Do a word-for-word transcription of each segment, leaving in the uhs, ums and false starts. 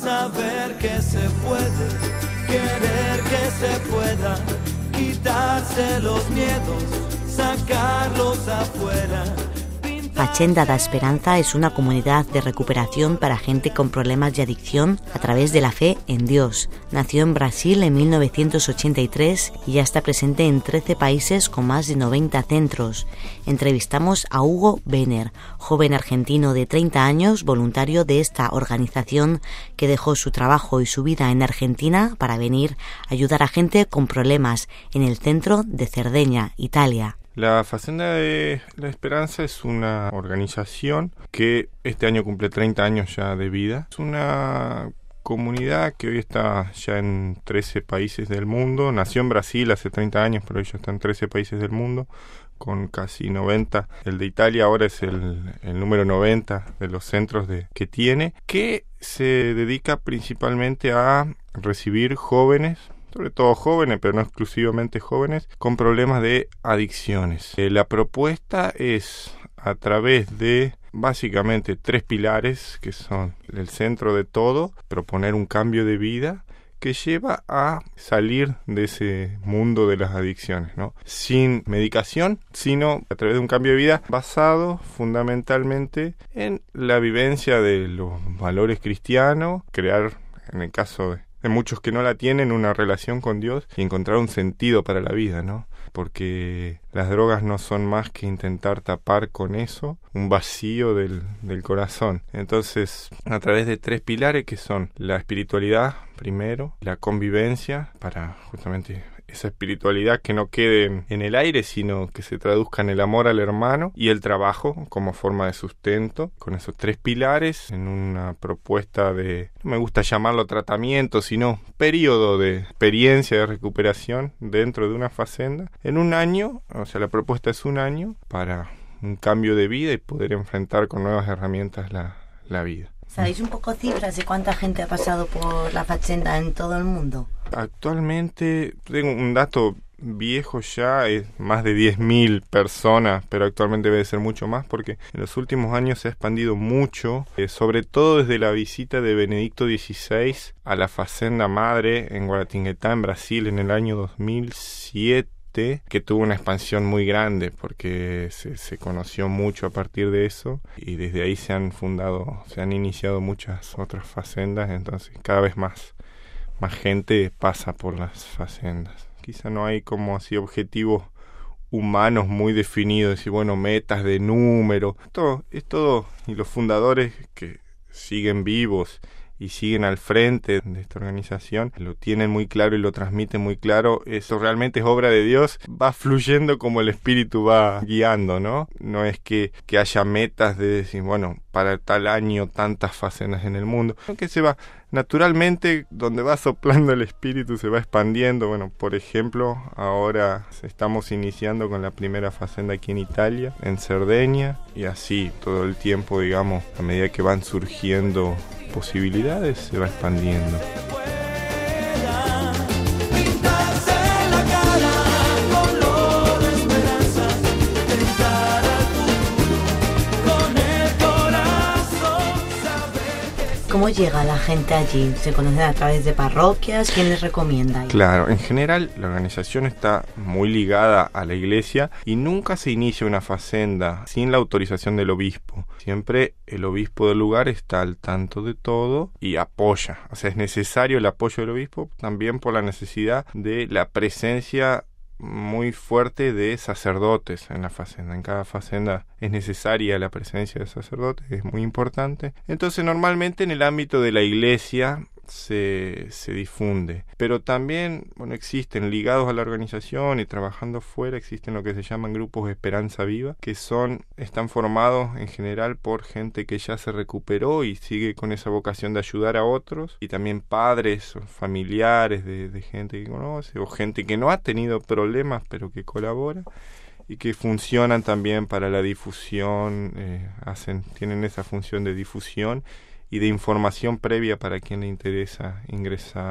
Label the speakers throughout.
Speaker 1: saber que se puede, querer que se pueda, quitarse los miedos, sacarlos afuera.
Speaker 2: Fachenda da Esperanza es una comunidad de recuperación para gente con problemas de adicción a través de la fe en Dios. Nació en Brasil en mil novecientos ochenta y tres y ya está presente en trece países con más de noventa centros. Entrevistamos a Hugo Benner, joven argentino de treinta años, voluntario de esta organización que dejó su trabajo y su vida en Argentina para venir a ayudar a gente con problemas en el centro de Cerdeña, Italia.
Speaker 3: La Fazenda de la Esperanza es una organización que este año cumple treinta años ya de vida. Es una comunidad que hoy está ya en trece países del mundo. Nació en Brasil hace treinta años, pero hoy ya está en trece países del mundo, con casi noventa. El de Italia ahora es el, el número noventa de los centros de, que tiene, que se dedica principalmente a recibir jóvenes, sobre todo jóvenes, pero no exclusivamente jóvenes, con problemas de adicciones. Eh, la propuesta es a través de básicamente tres pilares, que son el centro de todo, proponer un cambio de vida que lleva a salir de ese mundo de las adicciones, ¿no? Sin medicación, sino a través de un cambio de vida basado fundamentalmente en la vivencia de los valores cristianos, crear, en el caso de Hay muchos que no la tienen, una relación con Dios y encontrar un sentido para la vida, ¿no? Porque las drogas no son más que intentar tapar con eso un vacío del, del corazón. Entonces, a través de tres pilares que son la espiritualidad, primero, la convivencia, para justamente esa espiritualidad que no quede en, en el aire, sino que se traduzca en el amor al hermano, y el trabajo como forma de sustento, con esos tres pilares, en una propuesta de, no me gusta llamarlo tratamiento, sino periodo de experiencia de recuperación dentro de una fazenda, en un año, o sea, la propuesta es un año para un cambio de vida y poder enfrentar con nuevas herramientas la, la vida.
Speaker 2: ¿Sabéis un poco cifras de cuánta gente ha pasado por la fachenda en todo el mundo?
Speaker 3: Actualmente, tengo un dato viejo ya, es más de diez mil personas, pero actualmente debe ser mucho más porque en los últimos años se ha expandido mucho, eh, sobre todo desde la visita de Benedicto dieciséis a la Fazenda Madre en Guaratinguetá, en Brasil, en el año dos mil siete, que tuvo una expansión muy grande porque se, se conoció mucho a partir de eso, y desde ahí se han fundado, se han iniciado muchas otras facendas, entonces cada vez más, más gente pasa por las facendas. Quizá no hay como así objetivos humanos muy definidos, decir, bueno, metas de número, todo, es todo, y los fundadores que siguen vivos y siguen al frente de esta organización, lo tienen muy claro y lo transmiten muy claro. Eso realmente es obra de Dios, va fluyendo como el Espíritu va guiando, ¿no? No es que, que haya metas de decir, bueno, para tal año tantas facenas en el mundo, sino que se va naturalmente, donde va soplando el Espíritu se va expandiendo. Bueno, por ejemplo, ahora estamos iniciando con la primera facenda aquí en Italia, en Cerdeña, y así todo el tiempo, digamos, a medida que van surgiendo posibilidades, se va expandiendo.
Speaker 2: ¿Cómo llega la gente allí? ¿Se conocen a través de parroquias? ¿Quién les recomienda?
Speaker 3: Claro, en general la organización está muy ligada a la iglesia y nunca se inicia una fazenda sin la autorización del obispo. Siempre el obispo del lugar está al tanto de todo y apoya. O sea, es necesario el apoyo del obispo también por la necesidad de la presencia muy fuerte de sacerdotes en la fazenda. En cada fazenda es necesaria la presencia de sacerdotes, es muy importante. Entonces, normalmente en el ámbito de la iglesia se, se difunde, pero también, bueno, existen ligados a la organización y trabajando fuera, existen lo que se llaman grupos de Esperanza Viva, que son, están formados en general por gente que ya se recuperó y sigue con esa vocación de ayudar a otros, y también padres o familiares de, de gente que conoce, o gente que no ha tenido problemas pero que colabora y que funcionan también para la difusión, eh, hacen, tienen esa función de difusión y de información previa para quien le interesa ingresar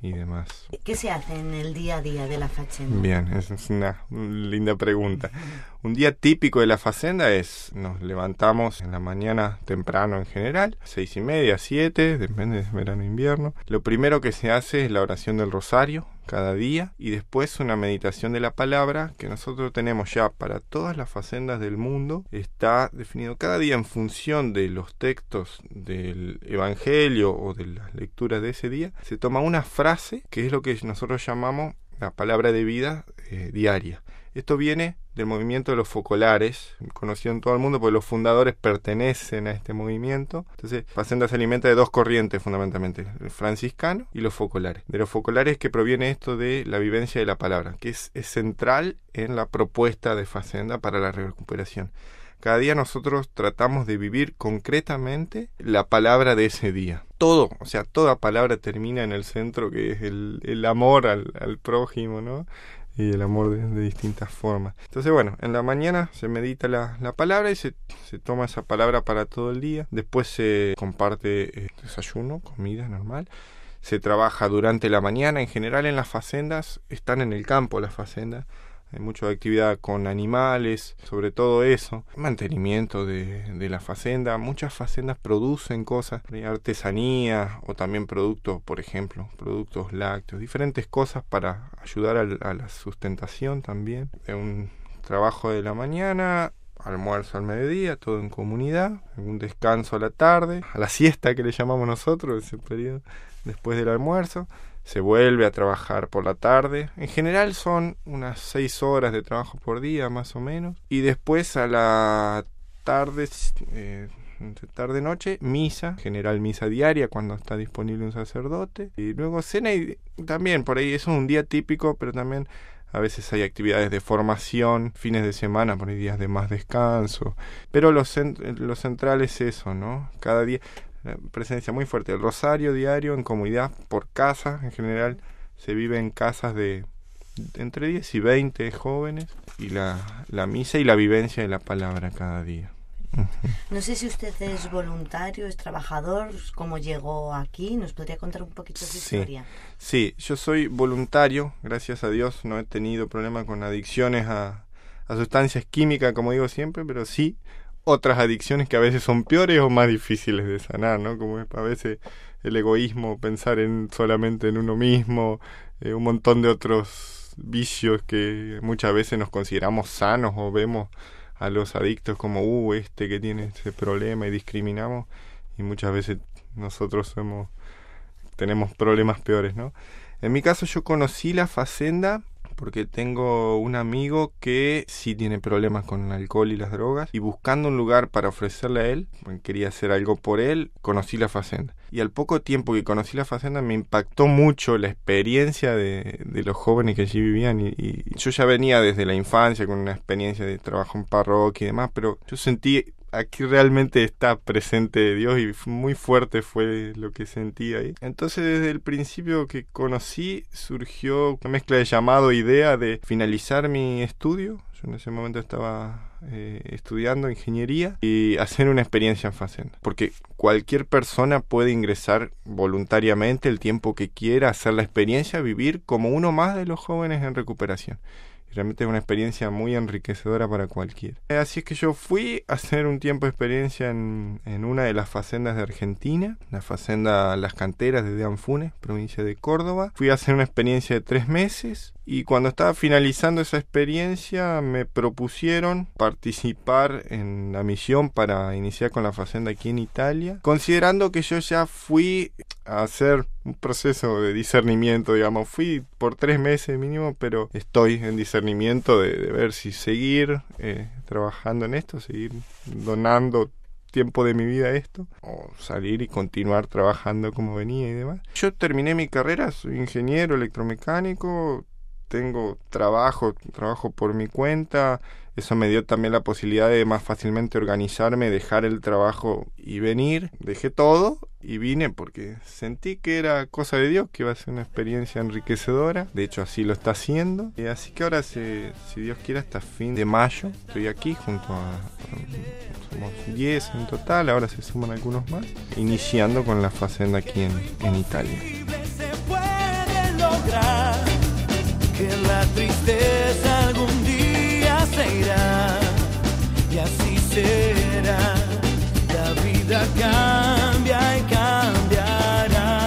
Speaker 3: y demás.
Speaker 2: ¿Qué se hace en el día a día de la facenda?
Speaker 3: Bien, esa es una linda pregunta. Un día típico de la facenda es, nos levantamos en la mañana temprano en general, seis y media, siete, depende de verano e invierno. Lo primero que se hace es la oración del rosario cada día y después una meditación de la palabra que nosotros tenemos ya para todas las facendas del mundo. Está definido cada día en función de los textos del Evangelio o de las lecturas de ese día. Se toma una frase que es lo que nosotros llamamos la palabra de vida eh, diaria. Esto viene del movimiento de los focolares, conocido en todo el mundo porque los fundadores pertenecen a este movimiento. Entonces, Facenda se alimenta de dos corrientes fundamentalmente, el franciscano y los focolares. De los focolares que proviene esto de la vivencia de la palabra, que es, es central en la propuesta de Facenda para la recuperación. Cada día nosotros tratamos de vivir concretamente la palabra de ese día. Todo, o sea, toda palabra termina en el centro que es el, el amor al, al prójimo, ¿no? Y el amor de, de distintas formas. Entonces, bueno, en la mañana se medita la, la palabra y se, se toma esa palabra para todo el día. Después se comparte eh, desayuno, comida normal. Se trabaja durante la mañana. En general en las facendas, están en el campo las facendas. Hay mucha actividad con animales, sobre todo eso. Mantenimiento de, de la facenda. Muchas facendas producen cosas, artesanía o también productos, por ejemplo, productos lácteos, diferentes cosas para ayudar al, a la sustentación también. Un trabajo de la mañana, almuerzo al mediodía, todo en comunidad, un descanso a la tarde, a la siesta que le llamamos nosotros, ese periodo después del almuerzo. Se vuelve a trabajar por la tarde. En general son unas seis horas de trabajo por día, más o menos. Y después a la tarde, eh, tarde-noche, misa. En general misa diaria cuando está disponible un sacerdote. Y luego cena y también por ahí, eso es un día típico, pero también a veces hay actividades de formación, fines de semana, por ahí días de más descanso. Pero lo, cent- lo central es eso, ¿no? Cada día... presencia muy fuerte, el rosario diario en comunidad, por casa, en general se vive en casas de, de entre diez y veinte jóvenes, y la, la misa y la vivencia de la palabra cada día.
Speaker 2: No sé si usted es voluntario, es trabajador, cómo llegó aquí, ¿nos podría contar un poquito su
Speaker 3: sí,
Speaker 2: historia?
Speaker 3: Sí, yo soy voluntario, gracias a Dios no he tenido problema con adicciones a, a sustancias químicas, como digo siempre, pero sí otras adicciones que a veces son peores o más difíciles de sanar, ¿no? Como es a veces el egoísmo, pensar en solamente en uno mismo, eh, un montón de otros vicios que muchas veces nos consideramos sanos o vemos a los adictos como, uh, este que tiene ese problema y discriminamos, y muchas veces nosotros somos, tenemos problemas peores, ¿no? En mi caso yo conocí la Facenda porque tengo un amigo que sí tiene problemas con el alcohol y las drogas, y buscando un lugar para ofrecerle a él, quería hacer algo por él, conocí la Facenda. Y al poco tiempo que conocí la Facenda me impactó mucho la experiencia de, de los jóvenes que allí vivían, y, y yo ya venía desde la infancia con una experiencia de trabajo en parroquia y demás, pero yo sentí aquí realmente está presente Dios, y muy fuerte fue lo que sentí ahí. Entonces desde el principio que conocí surgió una mezcla de llamado e idea de finalizar mi estudio. Yo en ese momento estaba eh, estudiando ingeniería y hacer una experiencia en Facenda, porque cualquier persona puede ingresar voluntariamente el tiempo que quiera, hacer la experiencia, vivir como uno más de los jóvenes en recuperación. Realmente es una experiencia muy enriquecedora para cualquiera. Así es que yo fui a hacer un tiempo de experiencia en, en una de las facendas de Argentina, la Facenda Las Canteras de Deanfunes, provincia de Córdoba. Fui a hacer una experiencia de tres meses y cuando estaba finalizando esa experiencia me propusieron participar en la misión para iniciar con la Facenda aquí en Italia, considerando que yo ya fui a hacer un proceso de discernimiento, digamos. Fui por tres meses mínimo, pero estoy en discernimiento de, de ver si seguir eh, trabajando en esto, seguir donando tiempo de mi vida a esto, o salir y continuar trabajando como venía y demás. Yo terminé mi carrera, soy ingeniero electromecánico, tengo trabajo, trabajo por mi cuenta. Eso me dio también la posibilidad de más fácilmente organizarme, dejar el trabajo y venir. Dejé todo y vine porque sentí que era cosa de Dios, que iba a ser una experiencia enriquecedora. De hecho, así lo está haciendo. Y así que ahora, si, si Dios quiere, hasta fin de mayo estoy aquí junto a... Somos diez en total, ahora se suman algunos más. Iniciando con la Facenda aquí en, en Italia.
Speaker 1: Se puede lograr, que la tristeza algún día se irá, y así será. La vida cambia y cambiará,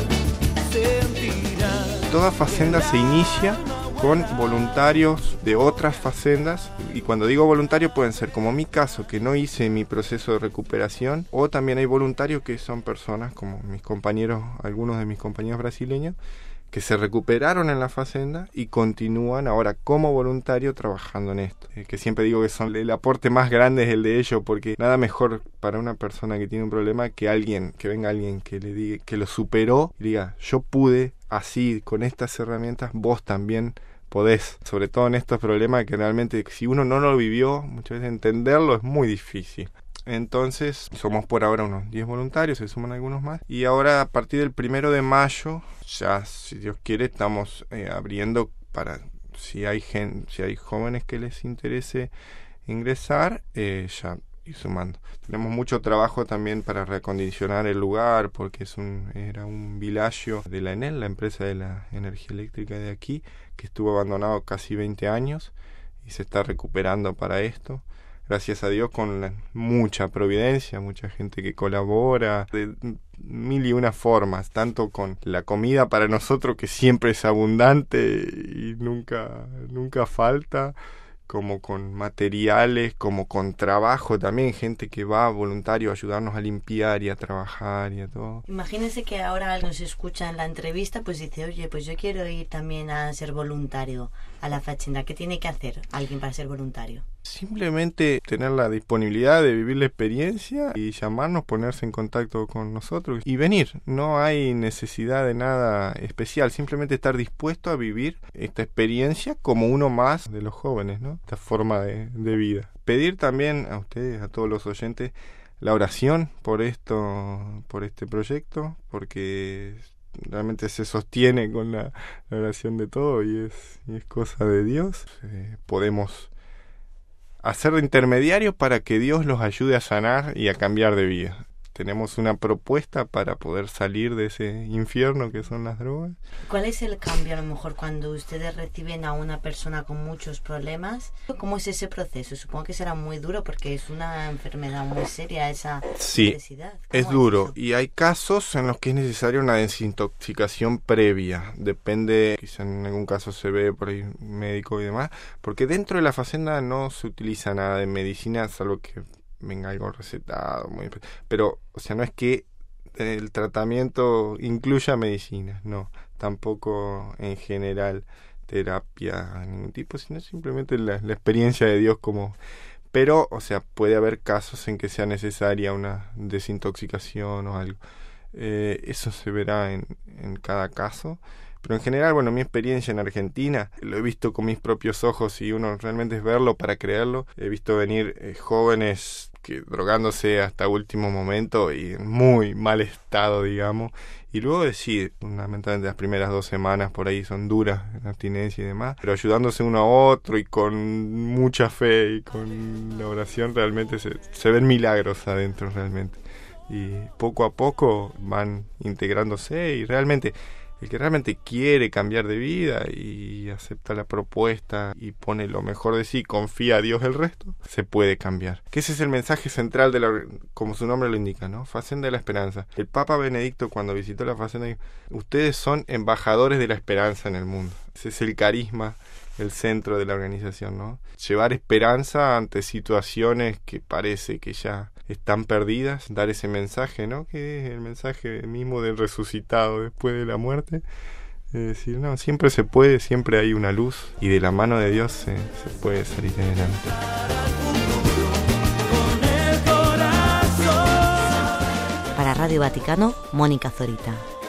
Speaker 1: sentirá.
Speaker 3: Toda facenda se inicia con voluntarios de otras facendas, y cuando digo voluntarios pueden ser como mi caso, que no hice mi proceso de recuperación, o también hay voluntarios que son personas como mis compañeros, algunos de mis compañeros brasileños, que se recuperaron en la facenda y continúan ahora como voluntario trabajando en esto. Eh, que siempre digo que son el aporte más grande es el de ellos, porque nada mejor para una persona que tiene un problema que alguien, que venga alguien que le diga, que lo superó y diga, yo pude, así, con estas herramientas, vos también podés. Sobre todo en estos problemas que realmente, si uno no lo vivió, muchas veces entenderlo es muy difícil. Entonces, somos por ahora unos diez voluntarios, se suman algunos más. Y ahora, a partir del primero de mayo, ya, si Dios quiere, estamos eh, abriendo para, si hay gen, si hay jóvenes que les interese ingresar, eh, ya ir sumando. Tenemos mucho trabajo también para reacondicionar el lugar, porque es un era un villaggio de la Enel, la empresa de la energía eléctrica de aquí, que estuvo abandonado casi veinte años y se está recuperando para esto. Gracias a Dios, con la, mucha providencia, mucha gente que colabora de mil y una formas, tanto con la comida para nosotros, que siempre es abundante y nunca, nunca falta, como con materiales, como con trabajo también, gente que va voluntario a ayudarnos a limpiar y a trabajar y a todo.
Speaker 2: Imagínense que ahora alguien se escucha en la entrevista, pues dice, oye, pues yo quiero ir también a ser voluntario a la Facenda. ¿Qué tiene que hacer alguien para ser voluntario?
Speaker 3: Simplemente tener la disponibilidad de vivir la experiencia y llamarnos, ponerse en contacto con nosotros y venir. No hay necesidad de nada especial, simplemente estar dispuesto a vivir esta experiencia como uno más de los jóvenes, ¿no? Esta forma de, de vida. Pedir también a ustedes, a todos los oyentes, la oración por esto, por este proyecto, porque realmente se sostiene con la, la oración de todo y es, y es cosa de Dios. Eh, podemos hacer de intermediarios para que Dios los ayude a sanar y a cambiar de vida. Tenemos una propuesta para poder salir de ese infierno que son las drogas.
Speaker 2: ¿Cuál es el cambio a lo mejor cuando ustedes reciben a una persona con muchos problemas? ¿Cómo es ese proceso? Supongo que será muy duro porque es una enfermedad muy seria esa
Speaker 3: sí,
Speaker 2: necesidad.
Speaker 3: Es duro es y hay casos en los que es necesaria una desintoxicación previa. Depende, quizá en algún caso se ve por ahí médico y demás, porque dentro de la facenda no se utiliza nada de medicina, salvo que venga algo recetado, muy, pero, o sea, no es que el tratamiento incluya medicina, no, tampoco en general terapia de ningún tipo, sino simplemente la, la experiencia de Dios como, pero, o sea, puede haber casos en que sea necesaria una desintoxicación o algo, eh, eso se verá en, en cada caso. Pero en general, bueno, mi experiencia en Argentina, lo he visto con mis propios ojos y uno realmente es verlo para creerlo. He visto venir eh, jóvenes que drogándose hasta último momento y en muy mal estado, digamos. Y luego decir, fundamentalmente las primeras dos semanas por ahí son duras, en abstinencia y demás, pero ayudándose uno a otro y con mucha fe y con la oración realmente se, se ven milagros adentro realmente. Y poco a poco van integrándose y realmente el que realmente quiere cambiar de vida y acepta la propuesta y pone lo mejor de sí, confía a Dios el resto, se puede cambiar. Que ese es el mensaje central de la, como su nombre lo indica, ¿no? Facenda de la Esperanza. El Papa Benedicto, cuando visitó la Facenda, dijo, ustedes son embajadores de la esperanza en el mundo. Ese es el carisma, el centro de la organización, ¿no? Llevar esperanza ante situaciones que parece que ya están perdidas, dar ese mensaje, ¿no? Que es el mensaje mismo del resucitado después de la muerte. Es decir, no, siempre se puede, siempre hay una luz y de la mano de Dios se, se puede salir adelante.
Speaker 2: Para Radio Vaticano, Mónica Zorita.